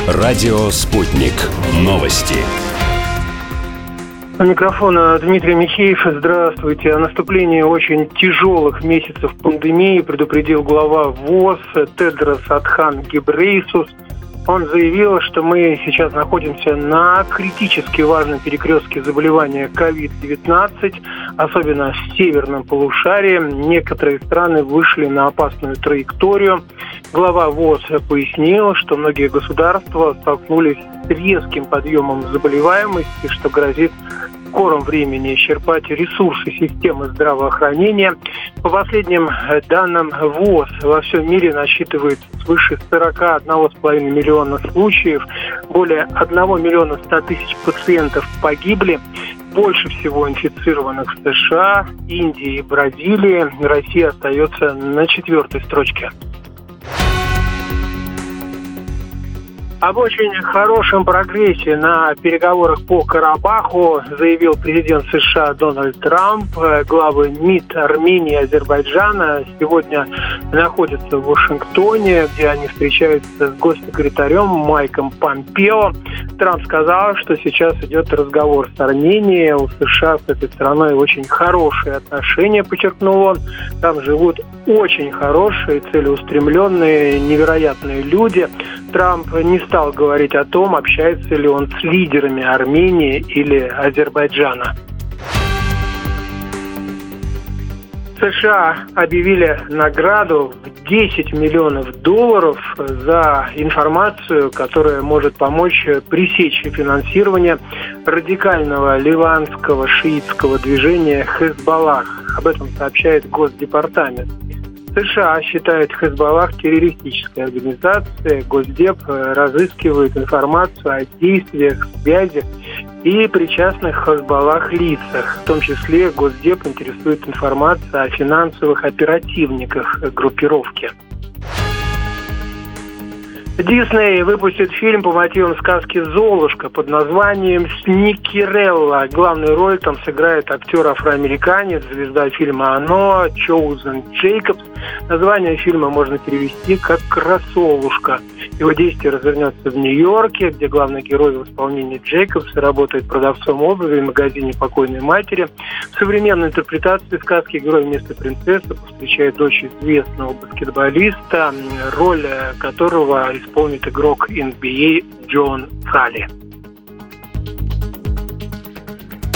Радио «Спутник». Новости. У микрофона Дмитрий Михеев. Здравствуйте. О наступлении очень тяжелых месяцев пандемии предупредил глава ВОЗ Тедрос Адхан Гебрейесус. Он заявил, что мы сейчас находимся на критически важном перекрестке заболевания COVID-19, особенно в северном полушарии. Некоторые страны вышли на опасную траекторию. Глава ВОЗ пояснил, что многие государства столкнулись с резким подъемом заболеваемости, что грозит в скором времени исчерпать ресурсы системы здравоохранения. По последним данным ВОЗ, во всем мире насчитывает свыше 41,5 миллиона случаев, более 1 миллиона 100 тысяч пациентов погибли. Больше всего инфицированных в США, Индии и Бразилии. Россия остается на 4-й строчке. Об очень хорошем прогрессе на переговорах по Карабаху заявил президент США Дональд Трамп. Главы МИД Армении и Азербайджана сегодня находятся в Вашингтоне, где они встречаются с госсекретарем Майком Помпео. Трамп сказал, что сейчас идет разговор с Арменией. У США с этой страной очень хорошие отношения, подчеркнул он. Там живут очень хорошие, целеустремленные, невероятные люди. Трамп не стал говорить о том, общается ли он с лидерами Армении или Азербайджана. США объявили награду в $10 миллионов за информацию, которая может помочь пресечь финансирование радикального ливанского шиитского движения «Хезболлах». Об этом сообщает Госдепартамент. США считают «Хезболлах» террористической организацией. Госдеп разыскивает информацию о действиях, связях и причастных к «Хезболлах» лицах. В том числе Госдеп интересует информация о финансовых оперативниках группировки. Дисней выпустит фильм по мотивам сказки «Золушка» под названием «Сникерелла». Главную роль там сыграет актер-афроамериканец, звезда фильма «Оно» Чоузен Джейкобс. Название фильма можно перевести как «Красолушка». Его действие развернется в Нью-Йорке, где главный герой в исполнении Джейкобса работает продавцом обуви в магазине покойной матери. В современной интерпретации сказки герой вместо принцессы встречает дочь известного баскетболиста, роль которого исполнит игрок NBA Джон Салли.